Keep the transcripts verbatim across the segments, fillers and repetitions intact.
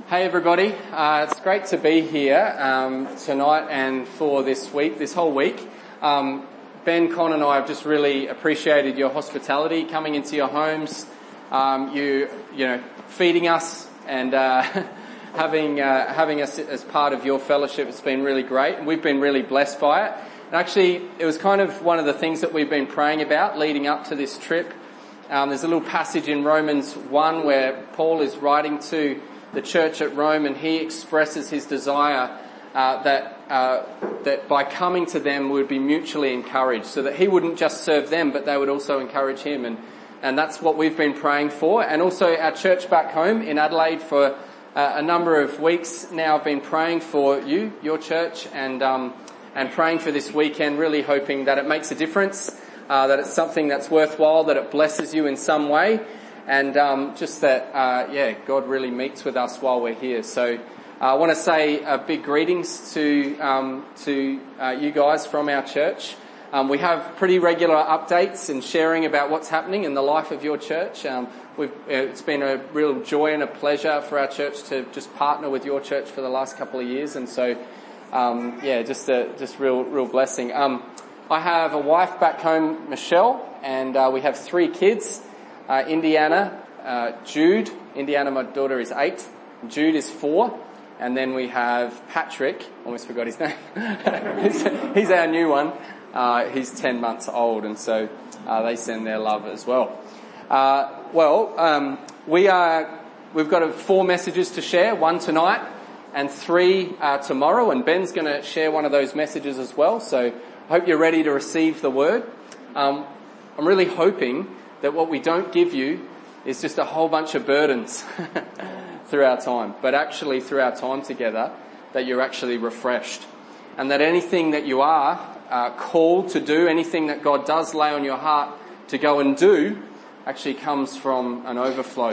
Hey everybody, uh, it's great to be here um, tonight and for this week, this whole week. Um, Ben, Con and I have just really appreciated your hospitality, coming into your homes, um, you you know, feeding us and uh, having uh, having us as part of your fellowship. It's been really great and we've been really blessed by it. And actually, it was kind of one of the things that we've been praying about leading up to this trip. Um, there's a little passage in Romans one where Paul is writing to the church at Rome, and he expresses his desire uh, that uh, that by coming to them we would be mutually encouraged, so that he wouldn't just serve them, but they would also encourage him. And and that's what we've been praying for. And also our church back home in Adelaide for uh, a number of weeks now have been praying for you, your church, and um, and praying for this weekend, really hoping that it makes a difference, uh, that it's something that's worthwhile, that it blesses you in some way. And um, just that, uh, yeah, God really meets with us while we're here. So uh, I want to say uh, big greetings to um, to uh, you guys from our church. Um, we have pretty regular updates and sharing about what's happening in the life of your church. Um, we've, it's been a real joy and a pleasure for our church to just partner with your church for the last couple of years. And so, um, yeah, just a just real real blessing. Um, I have a wife back home, Michelle, and uh, we have three kids. Uh, Indiana, uh, Jude. Indiana, my daughter, is eight. Jude is four. And then we have Patrick. Almost forgot his name. he's, he's our new one. Uh, he's ten months old. And so uh, they send their love as well. Uh, well, um, we are, we've got uh, four messages to share. One tonight and three uh, tomorrow. And Ben's going to share one of those messages as well. So I hope you're ready to receive the word. Um, I'm really hoping that what we don't give you is just a whole bunch of burdens through our time, but actually through our time together, that you're actually refreshed. And that anything that you are uh, called to do, anything that God does lay on your heart to go and do, actually comes from an overflow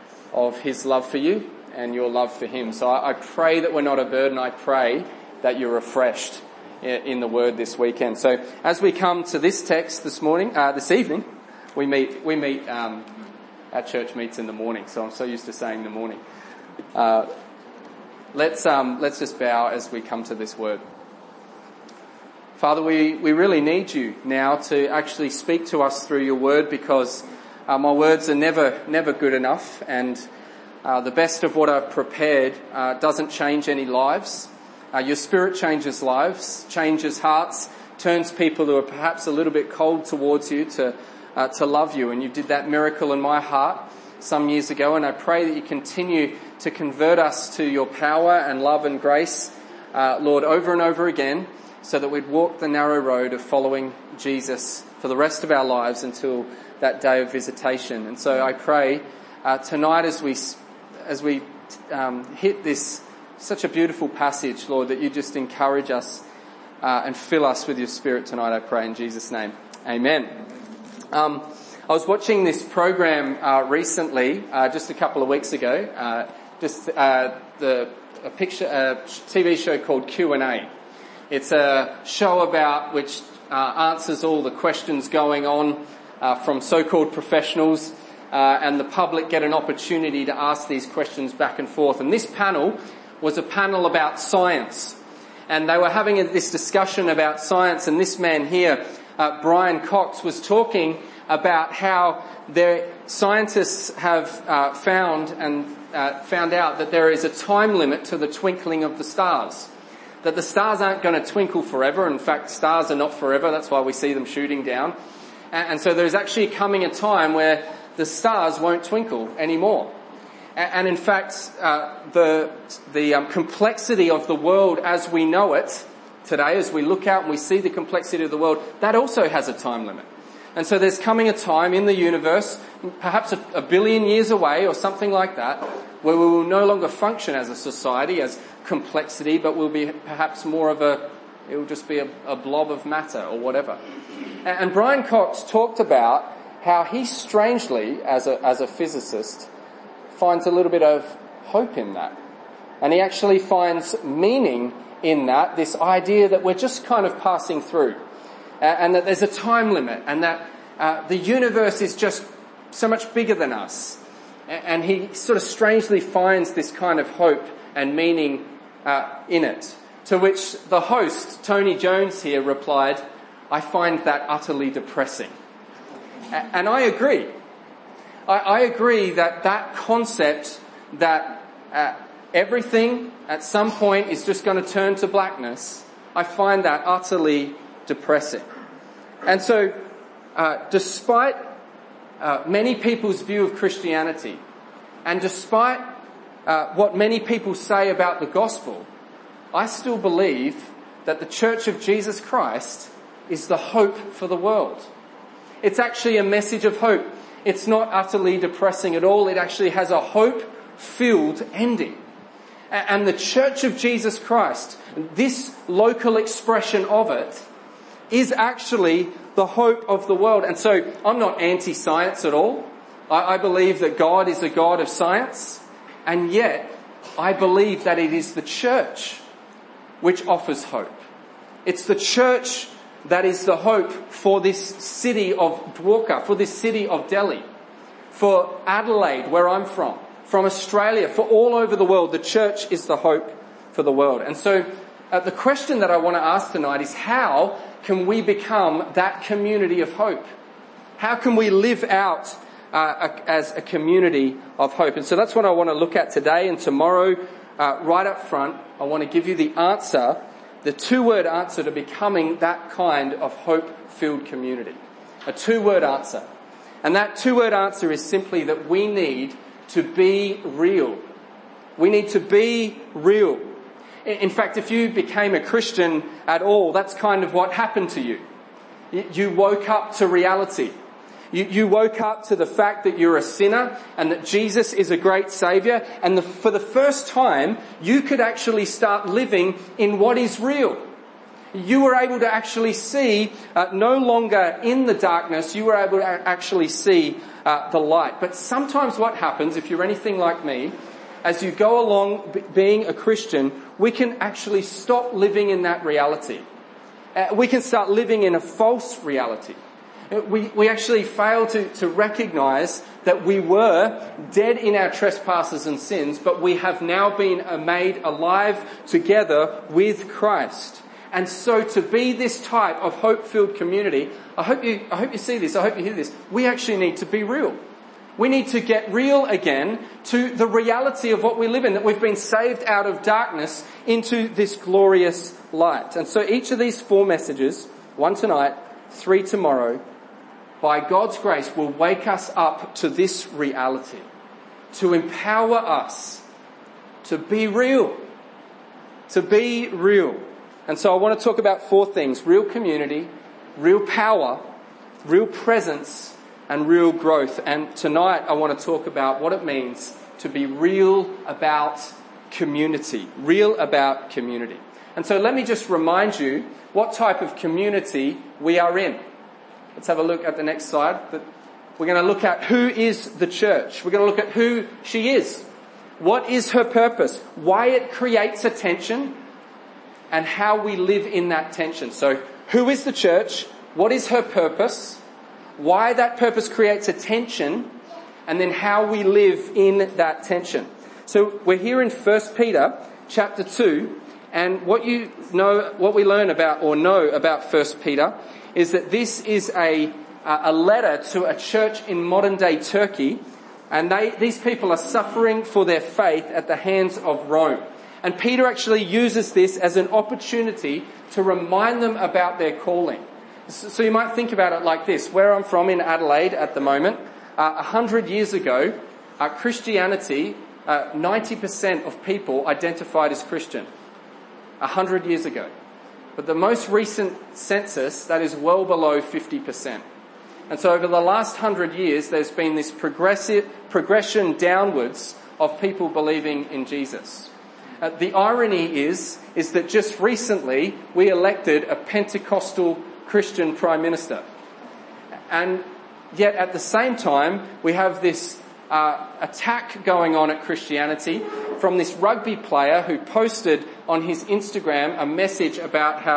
of His love for you and your love for Him. So I, I pray that we're not a burden. I pray that you're refreshed in the Word this weekend. So as we come to this text this morning, uh, this evening, We meet, we meet, um, our church meets in the morning, so I'm so used to saying the morning. Uh, let's, um, let's just bow as we come to this word. Father, we, we really need you now to actually speak to us through your word, because uh, my words are never, never good enough, and uh, the best of what I've prepared uh, doesn't change any lives. Uh, your spirit changes lives, changes hearts, turns people who are perhaps a little bit cold towards you to Uh, to love you. And you did that miracle in my heart some years ago, and I pray that you continue to convert us to your power and love and grace, uh, Lord, over and over again, so that we'd walk the narrow road of following Jesus for the rest of our lives until that day of visitation. And so I pray uh, tonight as we as we um, hit this such a beautiful passage, Lord, that you just encourage us uh, and fill us with your Spirit tonight, I pray in Jesus' name. Amen. Um, I was watching this program uh, recently, uh, just a couple of weeks ago, uh, just uh, the a picture, a T V show called Q and A. It's a show about which uh, answers all the questions going on uh, from so-called professionals, uh, and the public get an opportunity to ask these questions back and forth. And this panel was a panel about science, and they were having a, this discussion about science. And this man here, Uh, Brian Cox, was talking about how their scientists have uh, found and uh, found out that there is a time limit to the twinkling of the stars. That the stars aren't going to twinkle forever. In fact, stars are not forever. That's why we see them shooting down. And, and so there's actually coming a time where the stars won't twinkle anymore. And, and in fact, uh, the the um, complexity of the world as we know it today, as we look out and we see the complexity of the world, that also has a time limit. And so there's coming a time in the universe, perhaps a, a billion years away or something like that, where we will no longer function as a society, as complexity, but will be perhaps more of a, it will just be a, a blob of matter or whatever. And, and Brian Cox talked about how he strangely, as a, as a physicist, finds a little bit of hope in that. And he actually finds meaning in that, this idea that we're just kind of passing through, uh, and that there's a time limit, and that uh, the universe is just so much bigger than us, and he sort of strangely finds this kind of hope and meaning uh, in it. To which the host, Tony Jones here, replied, "I find that utterly depressing." And I agree. I, I agree that that concept that uh, everything at some point is just going to turn to blackness, I find that utterly depressing. And so, uh, despite uh, many people's view of Christianity, and despite uh, what many people say about the gospel, I still believe that the Church of Jesus Christ is the hope for the world. It's actually a message of hope. It's not utterly depressing at all. It actually has a hope-filled ending. And the Church of Jesus Christ, this local expression of it, is actually the hope of the world. And so I'm not anti-science at all. I, I believe that God is a God of science. And yet, I believe that it is the church which offers hope. It's the church that is the hope for this city of Dwarka, for this city of Delhi, for Adelaide, where I'm from, from Australia, for all over the world. The church is the hope for the world. And so uh, the question that I want to ask tonight is, how can we become that community of hope? How can we live out uh, a, as a community of hope? And so that's what I want to look at today and tomorrow. Uh, right up front, I want to give you the answer, the two-word answer to becoming that kind of hope-filled community. A two-word answer. And that two-word answer is simply that we need to be real. We need to be real. In fact, if you became a Christian at all, that's kind of what happened to you. You woke up to reality. You, you woke up to the fact that you're a sinner and that Jesus is a great saviour, and the, for the first time you could actually start living in what is real. You were able to actually see uh, no longer in the darkness, you were able to actually see uh, the light. But sometimes what happens, if you're anything like me, as you go along b- being a Christian, we can actually stop living in that reality. Uh, we can start living in a false reality. We, we actually fail to, to recognise that we were dead in our trespasses and sins, but we have now been made alive together with Christ. And so to be this type of hope-filled community, I hope you, I hope you see this, I hope you hear this, we actually need to be real. We need to get real again to the reality of what we live in, that we've been saved out of darkness into this glorious light. And so each of these four messages, one tonight, three tomorrow, by God's grace, will wake us up to this reality, to empower us to be real, to be real. And so I want to talk about four things: real community, real power, real presence, and real growth. And tonight I want to talk about what it means to be real about community, real about community. And so let me just remind you what type of community we are in. Let's have a look at the next slide. We're going to look at who is the church. We're going to look at who she is. What is her purpose? Why it creates a tension, and how we live in that tension. So, who is the church? What is her purpose? Why that purpose creates a tension, and then how we live in that tension. So, we're here in First Peter chapter two, and what you know, what we learn about or know about First Peter is that this is a a letter to a church in modern day Turkey, and they these people are suffering for their faith at the hands of Rome. And Peter actually uses this as an opportunity to remind them about their calling. So you might think about it like this. Where I'm from in Adelaide at the moment, a uh, hundred years ago, uh, Christianity, uh, ninety percent of people identified as Christian. A hundred years ago. But the most recent census, that is well below fifty percent. And so over the last hundred years, there's been this progressive progression downwards of people believing in Jesus. Uh, the irony is, is that just recently we elected a Pentecostal Christian Prime Minister. And yet at the same time, we have this uh, attack going on at Christianity from this rugby player who posted on his Instagram a message about how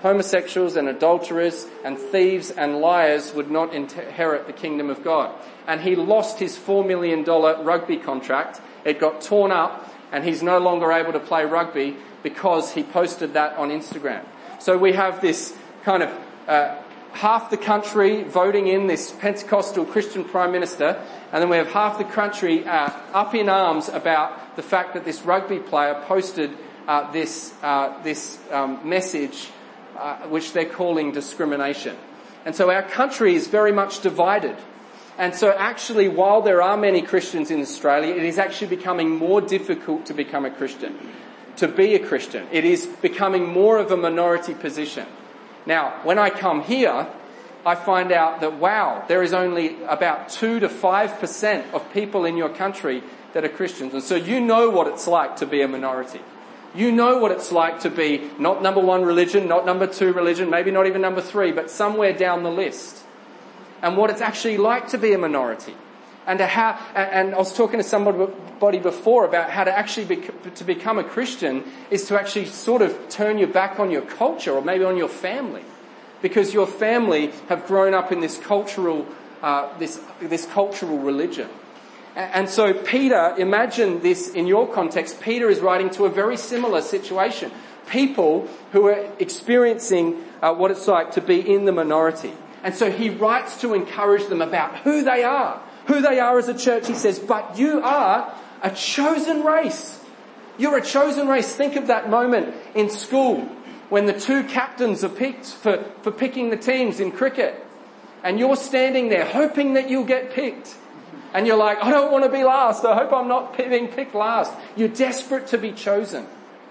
homosexuals and adulterers and thieves and liars would not inherit the kingdom of God. And he lost his four million dollars rugby contract. It got torn up and he's no longer able to play rugby because he posted that on Instagram. So we have this kind of uh, half the country voting in this Pentecostal Christian Prime Minister, and then we have half the country uh, up in arms about the fact that this rugby player posted uh, this uh, this um, message uh, which they're calling discrimination. And so our country is very much divided. And so actually, while there are many Christians in Australia, it is actually becoming more difficult to become a Christian, to be a Christian. It is becoming more of a minority position. Now, when I come here, I find out that, wow, there is only about two to five percent of people in your country that are Christians. And so you know what it's like to be a minority. You know what it's like to be not number one religion, not number two religion, maybe not even number three, but somewhere down the list. And what it's actually like to be a minority. And to how, and I was talking to somebody before about how to actually be, to become a Christian is to actually sort of turn your back on your culture or maybe on your family, because your family have grown up in this cultural, uh, this this cultural religion. And so Peter, imagine this in your context. Peter is writing to a very similar situation. People who are experiencing uh, what it's like to be in the minority. And so he writes to encourage them about who they are. Who they are as a church. He says, but you are a chosen race. You're a chosen race. Think of that moment in school when the two captains are picked for, for picking the teams in cricket. And you're standing there hoping that you'll get picked. And you're like, I don't want to be last. I hope I'm not being picked last. You're desperate to be chosen.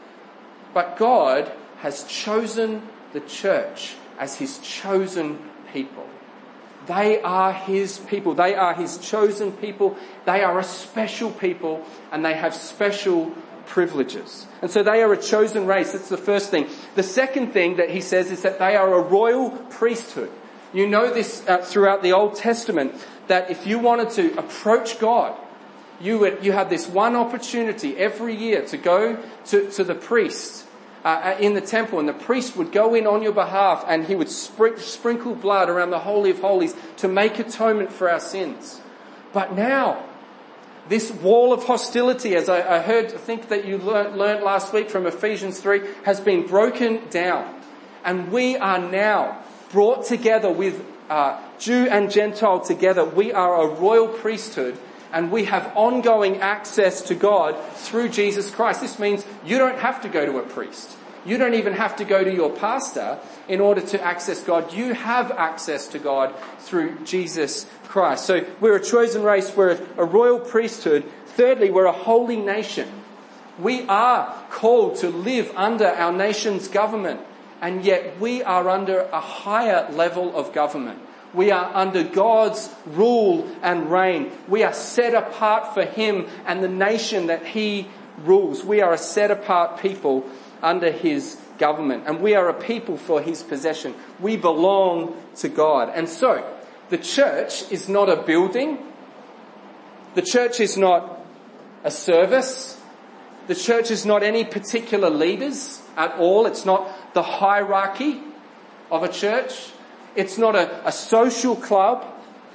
But God has chosen the church as his chosen people. They are his people. They are his chosen people. They are a special people and they have special privileges. And so they are a chosen race. That's the first thing. The second thing that he says is that they are a royal priesthood. You know this uh, throughout the Old Testament, that if you wanted to approach God, you would, you had this one opportunity every year to go to, to the priest uh, in the temple, and the priest would go in on your behalf and he would spr- sprinkle blood around the Holy of Holies to make atonement for our sins. But now, this wall of hostility, as I, I heard, I think that you learnt, learnt last week from Ephesians three, has been broken down. And we are now brought together with uh, Jew and Gentile together. We are a royal priesthood and we have ongoing access to God through Jesus Christ. This means you don't have to go to a priest. You don't even have to go to your pastor in order to access God. You have access to God through Jesus Christ. So we're a chosen race. We're a royal priesthood. Thirdly, we're a holy nation. We are called to live under our nation's government, and yet we are under a higher level of government. We are under God's rule and reign. We are set apart for him and the nation that he rules. We are a set apart people under his government, and we are a people for his possession. We belong to God. And so, the church is not a building. The church is not a service. The church is not any particular leaders at all. It's not the hierarchy of a church. It's not a, a social club.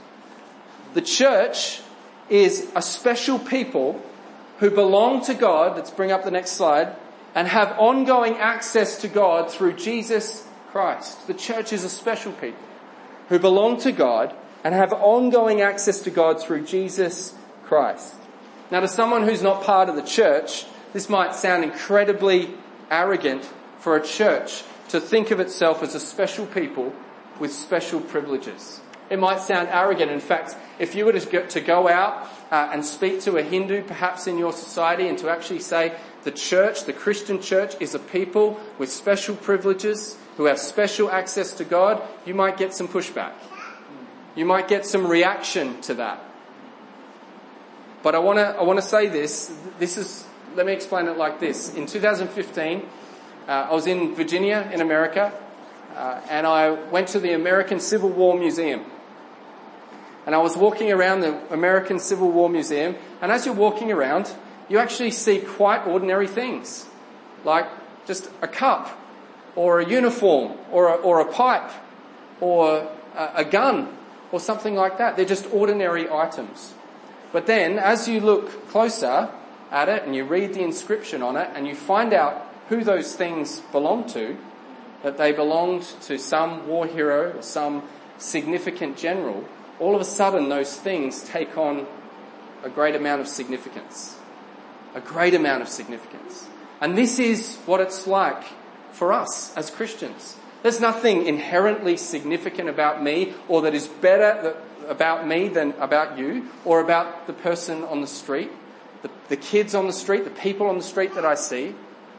The church is a special people who belong to God. Let's bring up the next slide. And have ongoing access to God through Jesus Christ. The church is a special people who belong to God and have ongoing access to God through Jesus Christ. Now, to someone who's not part of the church, this might sound incredibly arrogant for a church to think of itself as a special people with special privileges. It might sound arrogant. In fact, if you were to go out uh, and speak to a Hindu, perhaps in your society, and to actually say the church, the Christian church, is a people with special privileges who have special access to God, you might get some pushback. You might get some reaction to that. But I want to I want to say this. This is, let me explain it like this. In two thousand fifteen, uh, I was in Virginia in America, uh, and I went to the American Civil War Museum. And I was walking around the American Civil War Museum, and as you're walking around, you actually see quite ordinary things, like just a cup or a uniform, or a, or a pipe, or a, a gun, or something like that. They're just ordinary items. But then, as you look closer at it and you read the inscription on it and you find out who those things belong to, that they belonged to some war hero or some significant general, all of a sudden those things take on a great amount of significance. A great amount of significance. And this is what it's like for us as Christians. There's nothing inherently significant about me or that is better about me than about you or about the person on the street, the, the kids on the street, the people on the street that I see.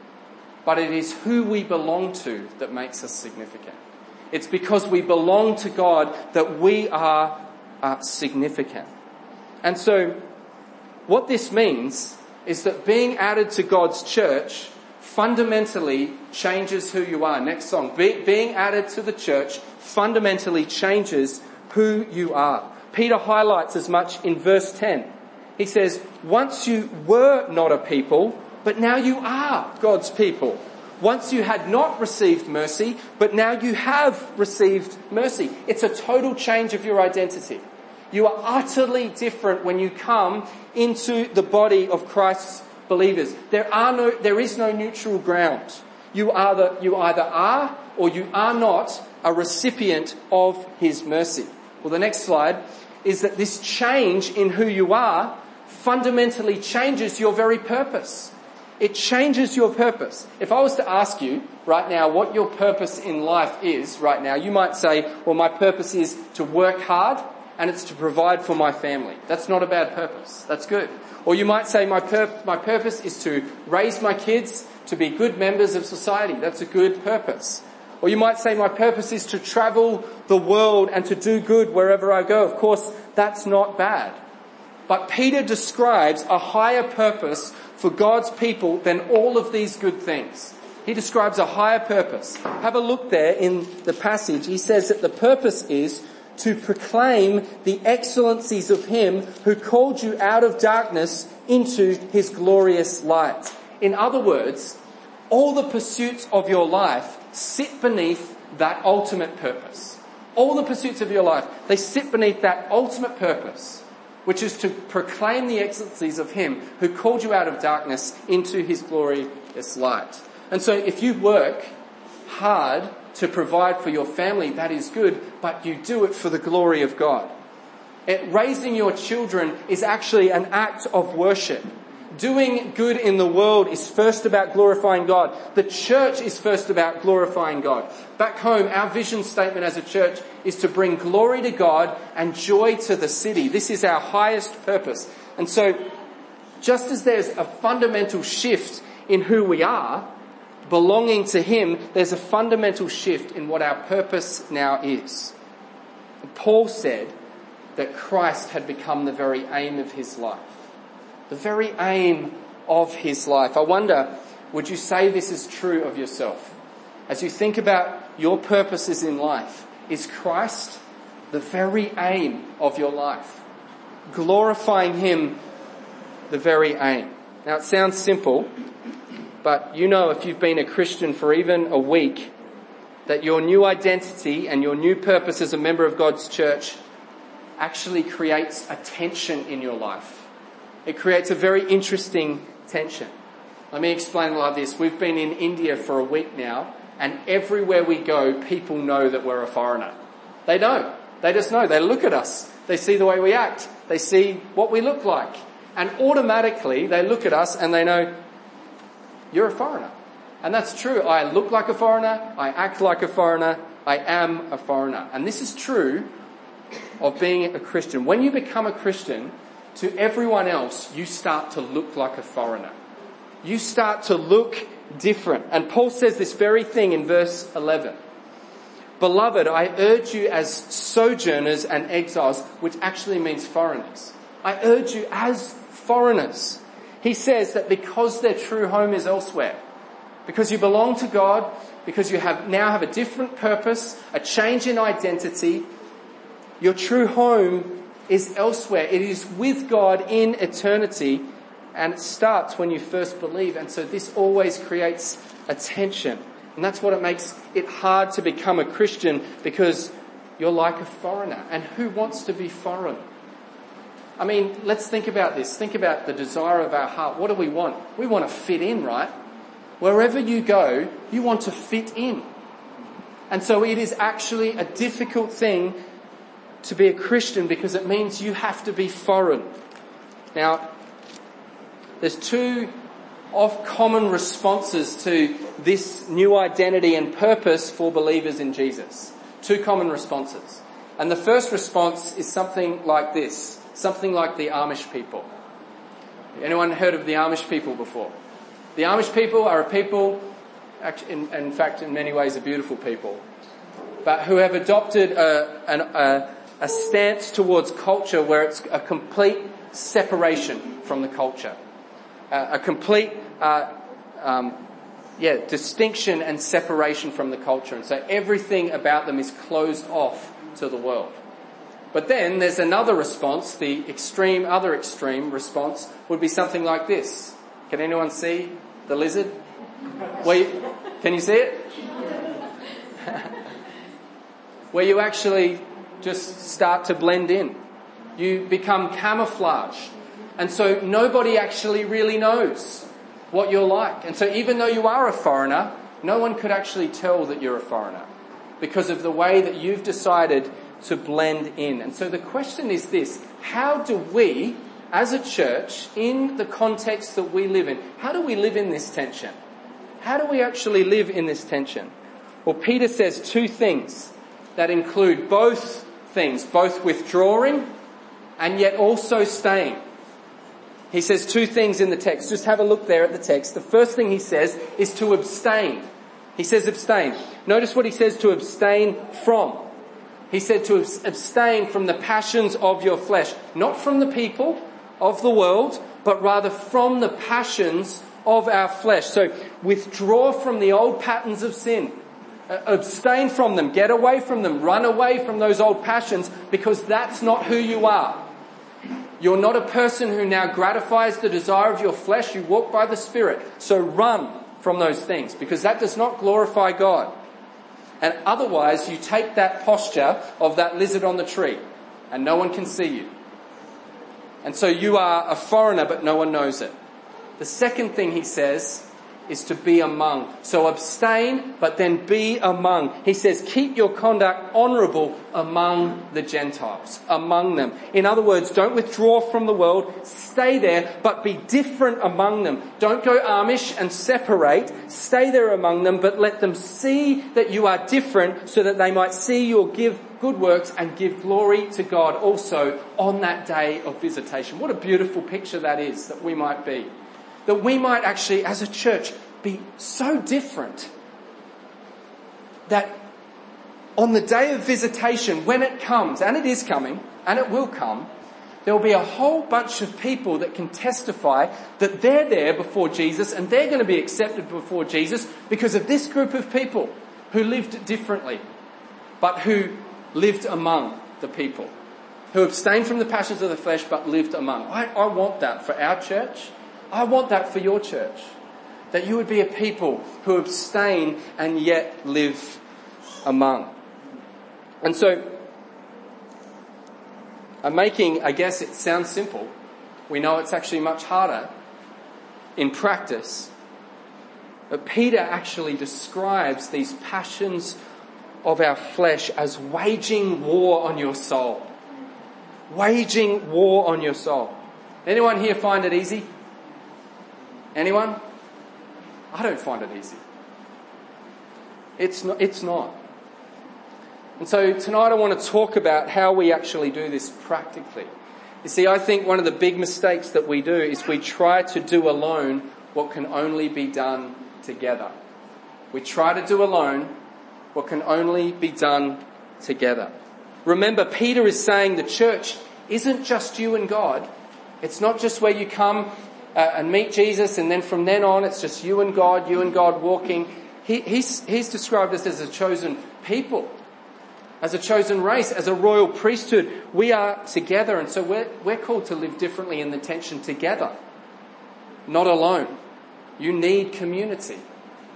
But it is who we belong to that makes us significant. It's because we belong to God that we are uh, significant. And so what this means is that being added to God's church fundamentally changes who you are. Next song. Be, being added to the church fundamentally changes who you are. Peter highlights as much in verse ten. He says, once you were not a people, but now you are God's people. Once you had not received mercy, but now you have received mercy. It's a total change of your identity. You are utterly different when you come into the body of Christ's believers. There are no, there is no neutral ground. You are the, you either are or you are not a recipient of His mercy. Well, the next slide is that this change in who you are fundamentally changes your very purpose. It changes your purpose. If I was to ask you right now what your purpose in life is right now, you might say, well, my purpose is to work hard and it's to provide for my family. That's not a bad purpose. That's good. Or you might say, my pur- my purpose is to raise my kids to be good members of society. That's a good purpose. Or you might say, my purpose is to travel the world and to do good wherever I go. Of course, that's not bad. But Peter describes a higher purpose for God's people than all of these good things. He describes a higher purpose. Have a look there in the passage. He says that the purpose is to proclaim the excellencies of Him who called you out of darkness into His glorious light. In other words, all the pursuits of your life sit beneath that ultimate purpose. All the pursuits of your life, they sit beneath that ultimate purpose, which is to proclaim the excellencies of Him who called you out of darkness into His glorious light. And so if you work hard to provide for your family, that is good, but you do it for the glory of God. It, raising your children is actually an act of worship. Doing good in the world is first about glorifying God. The church is first about glorifying God. Back home, our vision statement as a church is to bring glory to God and joy to the city. This is our highest purpose. And so, just as there's a fundamental shift in who we are, belonging to Him, there's a fundamental shift in what our purpose now is. Paul said that Christ had become the very aim of his life. The very aim of his life. I wonder, would you say this is true of yourself? As you think about your purposes in life, is Christ the very aim of your life? Glorifying Him, the very aim. Now it sounds simple, but you know if you've been a Christian for even a week, that your new identity and your new purpose as a member of God's church actually creates a tension in your life. It creates a very interesting tension. Let me explain it like this. We've been in India for a week now, and everywhere we go, people know that we're a foreigner. They know. They just know. They look at us. They see the way we act. They see what we look like. And automatically, they look at us and they know, you're a foreigner. And that's true. I look like a foreigner. I act like a foreigner. I am a foreigner. And this is true of being a Christian. When you become a Christian, to everyone else, you start to look like a foreigner. You start to look different. And Paul says this very thing in verse eleven. Beloved, I urge you as sojourners and exiles, which actually means foreigners. I urge you as foreigners. He says that because their true home is elsewhere, because you belong to God, because you have now have a different purpose, a change in identity, your true home is elsewhere. It is with God in eternity, and it starts when you first believe. And so this always creates a tension. And that's what it makes it hard to become a Christian, because you're like a foreigner. And who wants to be foreign? I mean, let's think about this. Think about the desire of our heart. What do we want? We want to fit in, right? Wherever you go, you want to fit in. And so it is actually a difficult thing to be a Christian, because it means you have to be foreign. Now, there's two of common responses to this new identity and purpose for believers in Jesus. Two common responses. And the first response is something like this. Something like the Amish people. Anyone heard of the Amish people before? The Amish people are a people, in, in fact, in many ways, a beautiful people, but who have adopted a, an, a, a stance towards culture where it's a complete separation from the culture. Uh, a complete, uh, um, yeah, distinction and separation from the culture. And so everything about them is closed off to the world. But then there's another response, the extreme, other extreme response would be something like this. Can anyone see the lizard? Where you, can you see it? Where you actually just start to blend in. You become camouflaged. And so nobody actually really knows what you're like. And so even though you are a foreigner, no one could actually tell that you're a foreigner, because of the way that you've decided to blend in. And so the question is this: how do we, as a church, in the context that we live in, how do we live in this tension? How do we actually live in this tension? Well, Peter says two things that include both things, both withdrawing and yet also staying. He says two things in the text. Just have a look there at the text. The first thing he says is to abstain. He says abstain. Notice what he says to abstain from. He said to abstain from the passions of your flesh, not from the people of the world, but rather from the passions of our flesh. So withdraw from the old patterns of sin. Uh, abstain from them. Get away from them. Run away from those old passions, because that's not who you are. You're not a person who now gratifies the desire of your flesh. You walk by the Spirit. So run from those things, because that does not glorify God. And otherwise, you take that posture of that lizard on the tree, and no one can see you. And so you are a foreigner, but no one knows it. The second thing he says is to be among. So abstain, but then be among. He says, keep your conduct honourable among the Gentiles, among them. In other words, don't withdraw from the world, stay there, but be different among them. Don't go Amish and separate, stay there among them, but let them see that you are different, so that they might see your give good works and give glory to God also on that day of visitation. What a beautiful picture that is, that we might be. That we might actually, as a church, be so different that on the day of visitation, when it comes, and it is coming, and it will come, there will be a whole bunch of people that can testify that they're there before Jesus, and they're going to be accepted before Jesus because of this group of people who lived differently, but who lived among the people, who abstained from the passions of the flesh but lived among. I, I want that for our church. I want that for your church. That you would be a people who abstain and yet live among. And so, I'm making, I guess it sounds simple. We know it's actually much harder in practice. But Peter actually describes these passions of our flesh as waging war on your soul. Waging war on your soul. Anyone here find it easy? Anyone? I don't find it easy. It's not, it's not. And so tonight I want to talk about how we actually do this practically. You see, I think one of the big mistakes that we do is we try to do alone what can only be done together. We try to do alone what can only be done together. Remember, Peter is saying the church isn't just you and God. It's not just where you come Uh, and meet Jesus, and then from then on it's just you and God, you and God walking. He, he's, he's described us as a chosen people, as a chosen race, as a royal priesthood. We are together, and so we're, we're called to live differently in the tension together, not alone. You need community.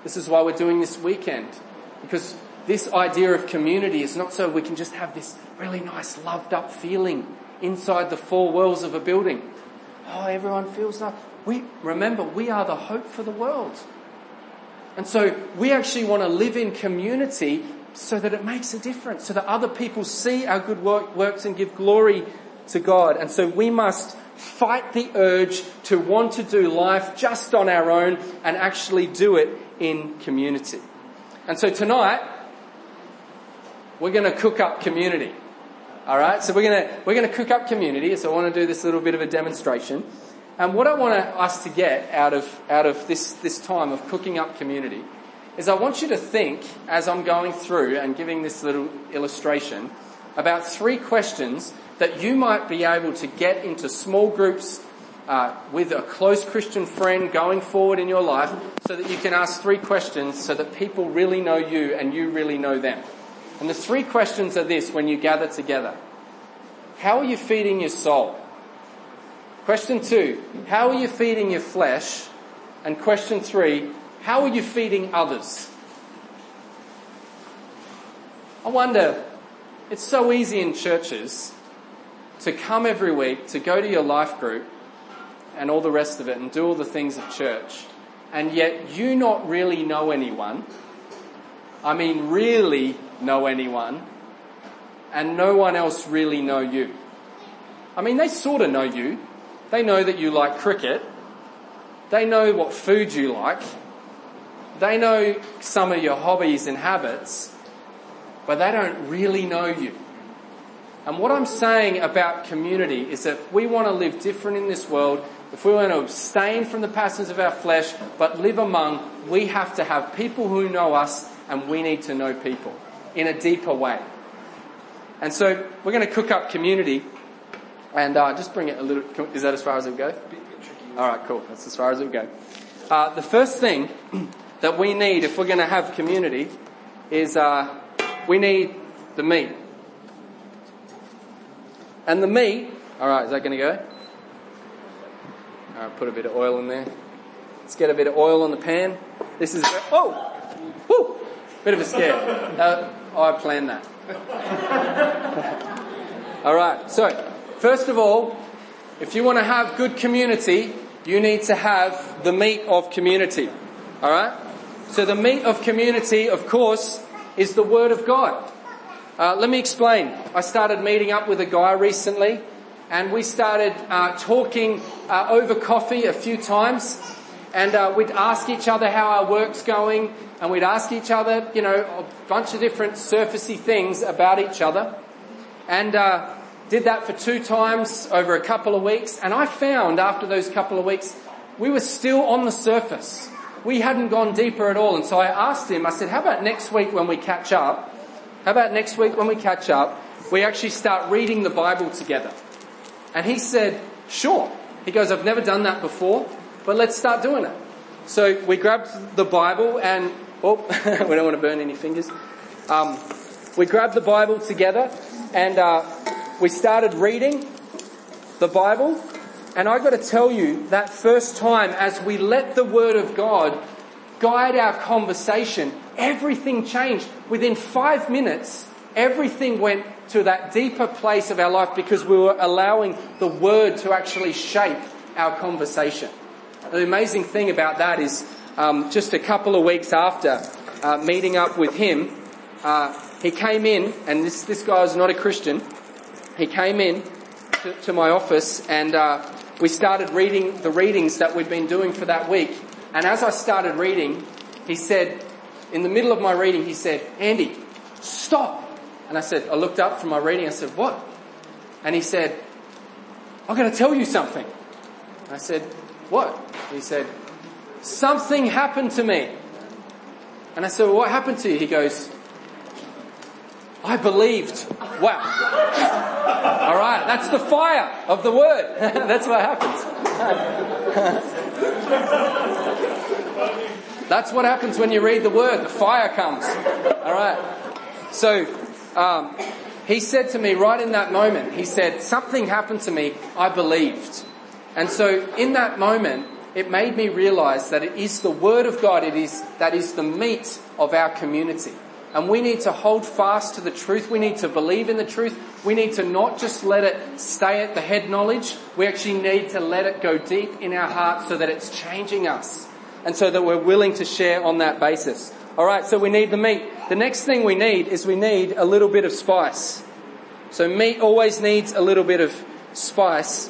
This is why we're doing this weekend. Because this idea of community is not so we can just have this really nice loved up feeling inside the four walls of a building. Oh, everyone feels nice. We, remember, we are the hope for the world. And so we actually want to live in community so that it makes a difference, so that other people see our good work, works and give glory to God. And so we must fight the urge to want to do life just on our own and actually do it in community. And so tonight, we're going to cook up community. All right, so we're going to we're going to cook up community. So I want to do this little bit of a demonstration. And what I want us to get out of out of this this time of cooking up community is I want you to think, as I'm going through and giving this little illustration, about three questions that you might be able to get into small groups uh, with a close Christian friend going forward in your life, so that you can ask three questions so that people really know you and you really know them. And the three questions are this when you gather together. How are you feeding your soul? Question two, how are you feeding your flesh? And question three, how are you feeding others? I wonder, it's so easy in churches to come every week, to go to your life group and all the rest of it and do all the things of church, and yet you not really know anyone. I mean, really know anyone, and no one else really know you. I mean, they sort of know you. They know that you like cricket. They know what food you like. They know some of your hobbies and habits, but they don't really know you. And what I'm saying about community is that if we want to live different in this world, if we want to abstain from the passions of our flesh, but live among, we have to have people who know us, and we need to know people in a deeper way. And so we're going to cook up community, and uh, just bring it a little. Is that as far as it will go? All right, cool. That's as far as it will go. Uh, the first thing that we need if we're going to have community is uh, we need the meat. And the meat, all right, is that going to go? All right, put a bit of oil in there. Let's get a bit of oil on the pan. This is, oh, whoo, bit of a scare. Uh, I planned that. All right, so first of all, if you want to have good community, you need to have the meat of community. All right? So the meat of community, of course, is the Word of God. Uh, let me explain. I started meeting up with a guy recently, and we started uh, talking uh, over coffee a few times, and uh, we'd ask each other how our work's going, and we'd ask each other, you know, a bunch of different surfacey things about each other, and uh, did that for two times over a couple of weeks. And I found after those couple of weeks, we were still on the surface. We hadn't gone deeper at all. And so I asked him, I said, how about next week when we catch up? How about next week when we catch up, we actually start reading the Bible together? And he said, sure. He goes, I've never done that before, but let's start doing it. So we grabbed the Bible and, oh, we don't want to burn any fingers. Um, we grabbed the Bible together and uh, we started reading the Bible. And I got to tell you, that first time as we let the Word of God guide our conversation, everything changed. Within five minutes, everything went to that deeper place of our life because we were allowing the Word to actually shape our conversation. The amazing thing about that is um, just a couple of weeks after uh, meeting up with him, uh, he came in, and this, this guy is not a Christian, he came in to, to my office and uh, we started reading the readings that we'd been doing for that week. And as I started reading, he said, in the middle of my reading, he said, Andy, stop. And I said, I looked up from my reading, I said, what? And he said, I'm going to tell you something. And I said, what? He said, something happened to me. And I said, well, what happened to you? He goes, I believed. Wow. All right, that's the fire of the Word. That's what happens. That's what happens when you read the Word. The fire comes. All right. So um, he said to me right in that moment, he said, something happened to me. I believed. And so in that moment, it made me realize that it is the Word of God, it is, that is the meat of our community. And we need to hold fast to the truth. We need to believe in the truth. We need to not just let it stay at the head knowledge. We actually need to let it go deep in our hearts so that it's changing us. And so that we're willing to share on that basis. Alright, so we need the meat. The next thing we need is we need a little bit of spice. So meat always needs a little bit of spice.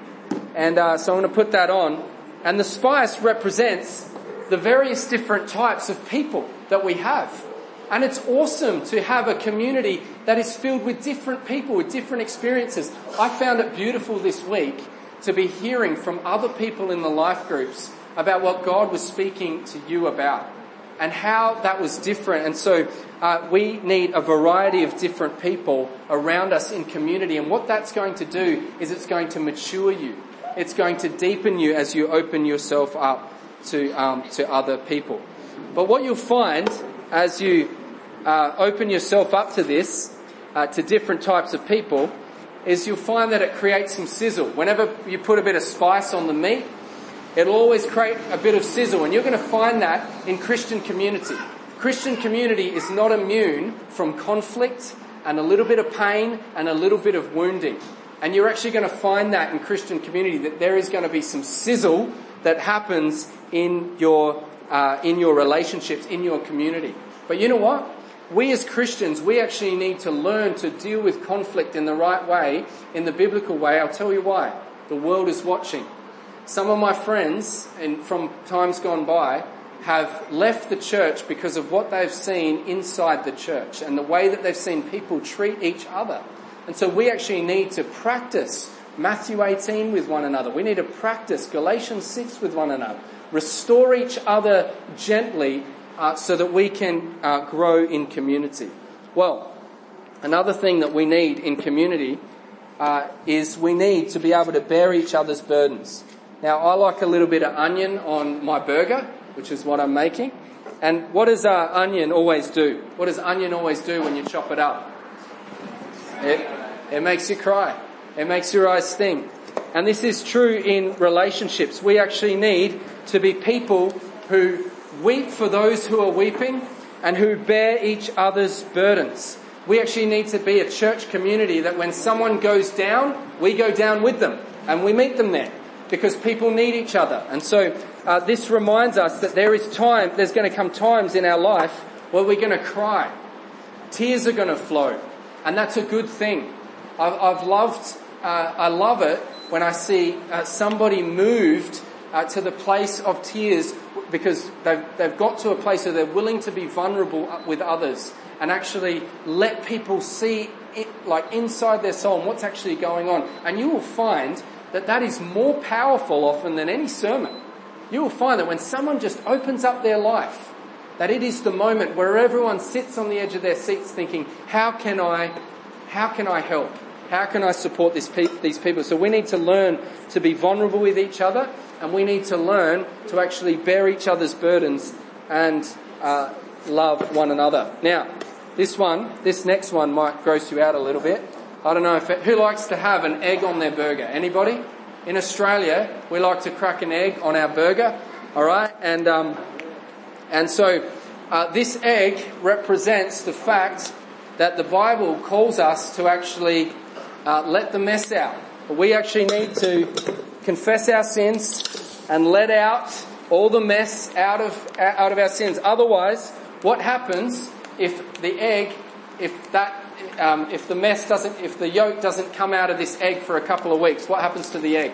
And uh, so I'm going to put that on. And the spice represents the various different types of people that we have. And it's awesome to have a community that is filled with different people, with different experiences. I found it beautiful this week to be hearing from other people in the life groups about what God was speaking to you about and how that was different. And so uh, we need a variety of different people around us in community. And what that's going to do is it's going to mature you. It's going to deepen you as you open yourself up to um, to other people. But what you'll find as you uh, open yourself up to this, uh, to different types of people, is you'll find that it creates some sizzle. Whenever you put a bit of spice on the meat, it'll always create a bit of sizzle. And you're going to find that in Christian community. Christian community is not immune from conflict and a little bit of pain and a little bit of wounding. And you're actually going to find that in Christian community, that there is going to be some sizzle that happens in your uh, in your relationships, in your community. But you know what? We as Christians, we actually need to learn to deal with conflict in the right way, in the biblical way. I'll tell you why. The world is watching. Some of my friends in, from times gone by have left the church because of what they've seen inside the church and the way that they've seen people treat each other. And so we actually need to practice Matthew eighteen with one another. We need to practice Galatians six with one another. Restore each other gently uh, so that we can uh, grow in community. Well, another thing that we need in community uh, is we need to be able to bear each other's burdens. Now, I like a little bit of onion on my burger, which is what I'm making. And what does uh, onion always do? What does onion always do when you chop it up? It, it makes you cry. It makes your eyes sting. And this is true in relationships. We actually need to be people who weep for those who are weeping and who bear each other's burdens. We actually need to be a church community that when someone goes down, we go down with them and we meet them there because people need each other. And so uh, this reminds us that there is time, there's going to come times in our life where we're going to cry. Tears are going to flow. And that's a good thing. I've, I've loved, uh, I love it when I see uh, somebody moved uh, to the place of tears because they've, they've got to a place where they're willing to be vulnerable with others and actually let people see it, like inside their soul and what's actually going on. And you will find that that is more powerful often than any sermon. You will find that when someone just opens up their life, that it is the moment where everyone sits on the edge of their seats thinking, how can I, how can I help? How can I support this pe- these people? So we need to learn to be vulnerable with each other, and we need to learn to actually bear each other's burdens and uh, love one another. Now, this one, this next one might gross you out a little bit. I don't know if it, who likes to have an egg on their burger? Anybody? In Australia, we like to crack an egg on our burger. All right, and um, and so uh, this egg represents the fact that the Bible calls us to actually uh, let the mess out. We actually need to confess our sins and let out all the mess out of out of our sins. Otherwise, what happens if the egg, if that, um, if the mess doesn't, if the yolk doesn't come out of this egg for a couple of weeks? What happens to the egg?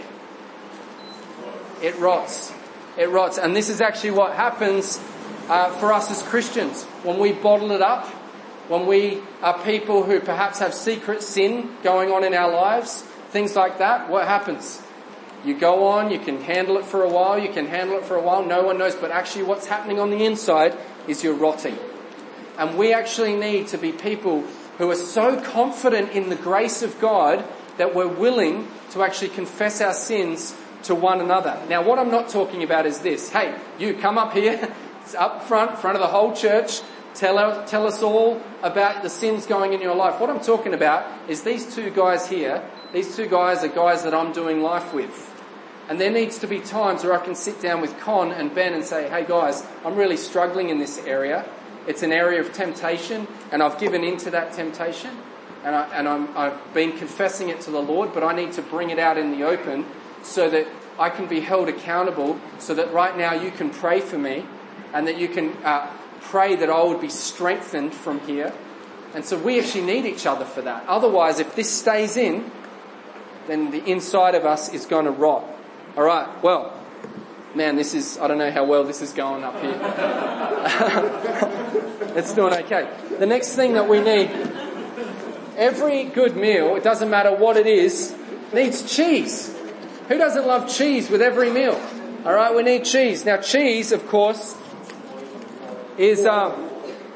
It rots. It rots, and this is actually what happens uh, for us as Christians when we bottle it up. When we are people who perhaps have secret sin going on in our lives, things like that, what happens? You go on, you can handle it for a while, you can handle it for a while, no one knows, but actually what's happening on the inside is you're rotting. And we actually need to be people who are so confident in the grace of God that we're willing to actually confess our sins to one another. Now, what I'm not talking about is this. Hey, you come up here, it's up front, front of the whole church, Tell us, tell us all about the sins going in your life. What I'm talking about is these two guys here. These two guys are guys that I'm doing life with. And there needs to be times where I can sit down with Con and Ben and say, hey guys, I'm really struggling in this area. It's an area of temptation, and I've given into that temptation, and, I, and I'm, I've been confessing it to the Lord, but I need to bring it out in the open so that I can be held accountable, so that right now you can pray for me, and that you can uh, pray that I would be strengthened from here. And so we actually need each other for that. Otherwise, if this stays in, then the inside of us is going to rot. All right, well, man, this is, I don't know how well this is going up here. It's doing okay. The next thing that we need, every good meal, it doesn't matter what it is, needs cheese. Who doesn't love cheese with every meal? All right, we need cheese. Now, cheese, of course, is, um,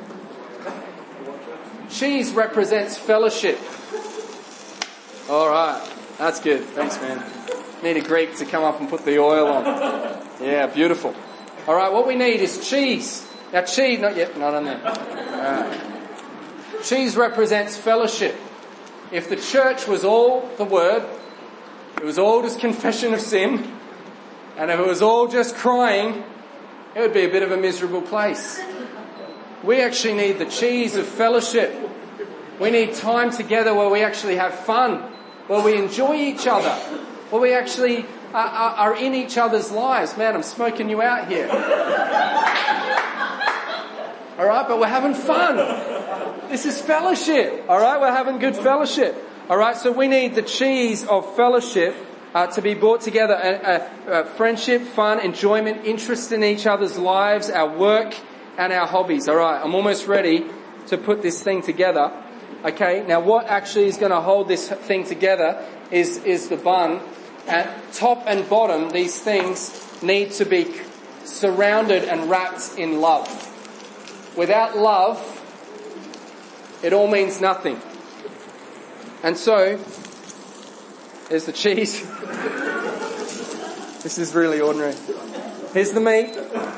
cheese represents fellowship. All right, that's good. Thanks, man. Need a Greek to come up and put the oil on. Yeah, beautiful. All right, what we need is cheese. Now, cheese, not yet, not on there. All right. Cheese represents fellowship. If the church was all the word, it was all just confession of sin, and if it was all just crying, it would be a bit of a miserable place. We actually need the cheese of fellowship. We need time together where we actually have fun, where we enjoy each other, where we actually are, are, are in each other's lives. Man, I'm smoking you out here. All right, but we're having fun. This is fellowship. All right, we're having good fellowship. All right, so we need the cheese of fellowship uh, to be brought together. Uh, uh, uh, friendship, fun, enjoyment, interest in each other's lives, our work and our hobbies. All right, I'm almost ready to put this thing together. Okay, now what actually is going to hold this thing together is, is the bun. At top and bottom, these things need to be surrounded and wrapped in love. Without love, it all means nothing. And so, there's the cheese. This is really ordinary. Here's the meat.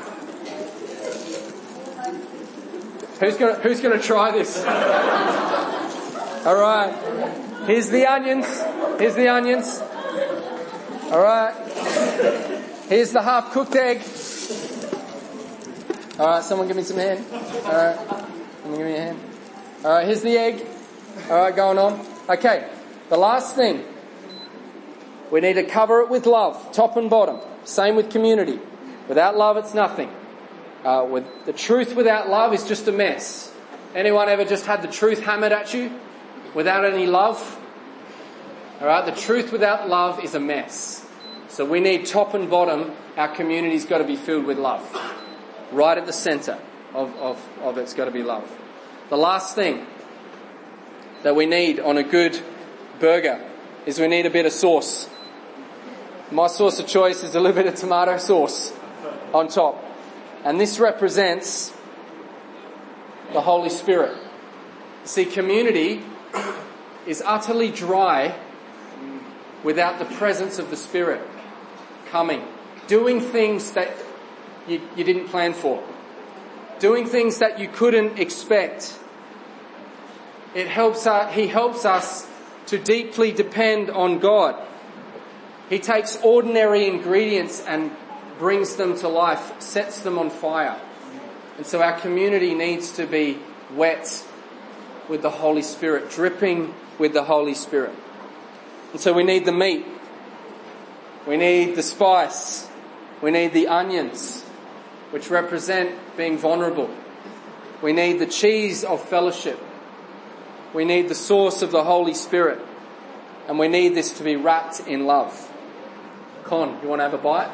Who's gonna, who's gonna try this? Alright. Here's the onions. Here's the onions. Alright. Here's the half-cooked egg. Alright, someone give me some hand. Alright. Someone give me a hand. Alright, here's the egg. Alright, going on. Okay, the last thing. We need to cover it with love, top and bottom. Same with community. Without love, it's nothing. Uh, with the truth without love is just a mess. Anyone ever just had the truth hammered at you without any love? Alright, the truth without love is a mess. So we need top and bottom. Our community's got to be filled with love. Right at the centre of, of, of it's got to be love. The last thing that we need on a good burger is we need a bit of sauce. My sauce of choice is a little bit of tomato sauce on top. And this represents the Holy Spirit. See, community is utterly dry without the presence of the Spirit coming. Doing things that you, you didn't plan for. Doing things that you couldn't expect. It helps us, he helps us to deeply depend on God. He takes ordinary ingredients and brings them to life, sets them on fire. And so our community needs to be wet with the Holy Spirit, dripping with the Holy Spirit. And so we need the meat. We need the spice. We need the onions, which represent being vulnerable. We need the cheese of fellowship. We need the source of the Holy Spirit. And we need this to be wrapped in love. Con, you want to have a bite?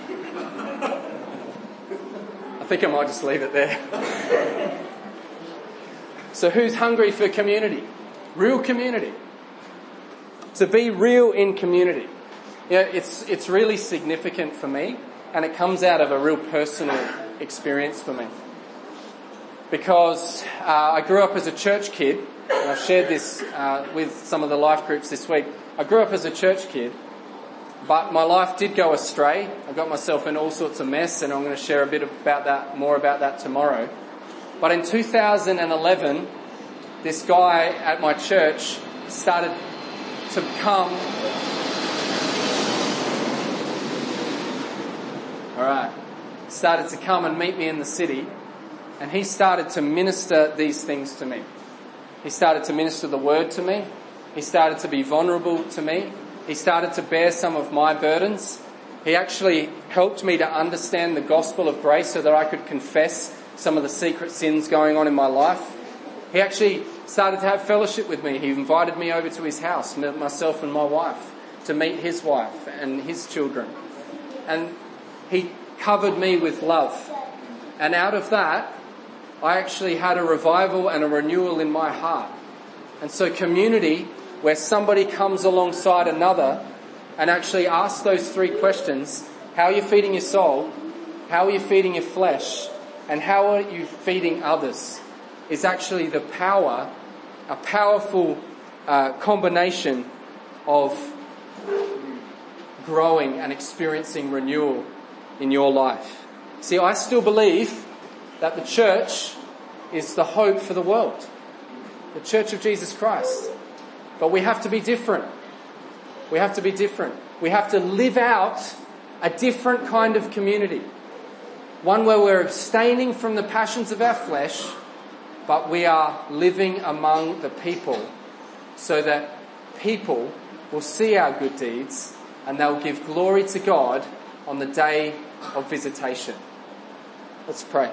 I think I might just leave it there. So who's hungry for community? Real community. To be real in community. Yeah, it's, it's really significant for me, and it comes out of a real personal experience for me. Because uh, I grew up as a church kid, and I've shared this uh, with some of the life groups this week. I grew up as a church kid, but my life did go astray. I got myself in all sorts of mess, and I'm going to share a bit about that, more about that tomorrow. But in two thousand eleven, this guy at my church started to come. Alright. Started to come and meet me in the city, and he started to minister these things to me. He started to minister the word to me. He started to be vulnerable to me. He started to bear some of my burdens. He actually helped me to understand the gospel of grace so that I could confess some of the secret sins going on in my life. He actually started to have fellowship with me. He invited me over to his house, myself and my wife, to meet his wife and his children. And he covered me with love. And out of that, I actually had a revival and a renewal in my heart. And so community, where somebody comes alongside another and actually asks those three questions: how are you feeding your soul? How are you feeding your flesh? And how are you feeding others? Is actually the power, a powerful uh, combination of growing and experiencing renewal in your life. See, I still believe that the church is the hope for the world. The Church of Jesus Christ. But we have to be different. We have to be different. We have to live out a different kind of community. One where we're abstaining from the passions of our flesh, but we are living among the people so that people will see our good deeds and they'll give glory to God on the day of visitation. Let's pray.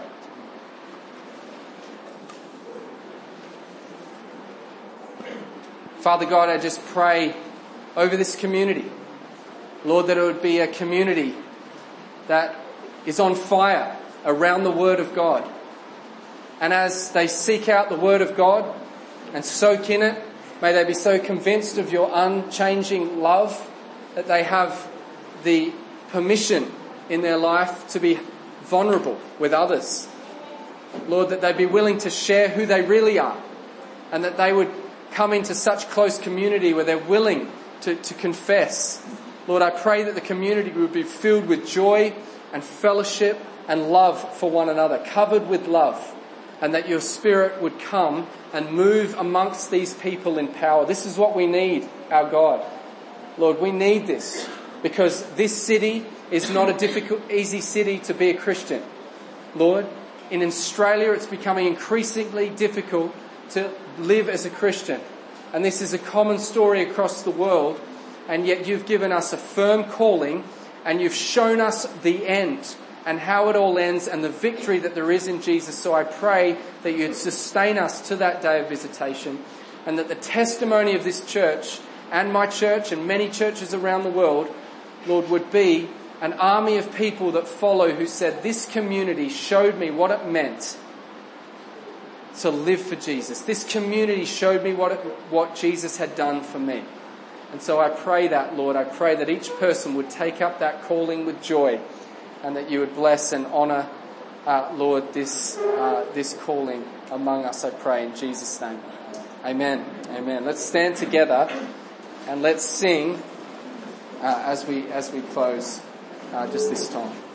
Father God, I just pray over this community, Lord, that it would be a community that is on fire around the Word of God. And as they seek out the Word of God and soak in it, may they be so convinced of your unchanging love that they have the permission in their life to be vulnerable with others. Lord, that they'd be willing to share who they really are, and that they would come into such close community where they're willing to, to confess. Lord, I pray that the community would be filled with joy and fellowship and love for one another, covered with love, and that your Spirit would come and move amongst these people in power. This is what we need, our God. Lord, we need this because this city is not a difficult, easy city to be a Christian. Lord, in Australia it's becoming increasingly difficult to live as a Christian. And this is a common story across the world, and yet you've given us a firm calling and you've shown us the end and how it all ends and the victory that there is in Jesus. So I pray that you'd sustain us to that day of visitation, and that the testimony of this church and my church and many churches around the world, Lord, would be an army of people that follow who said, this community showed me what it meant to live for Jesus. This community showed me what it, what Jesus had done for me. And so I pray that, Lord, I pray that each person would take up that calling with joy, and that you would bless and honour, uh, Lord, this uh, this calling among us, I pray in Jesus' name. Amen. Amen. Let's stand together and let's sing uh, as we as we close uh, just this time.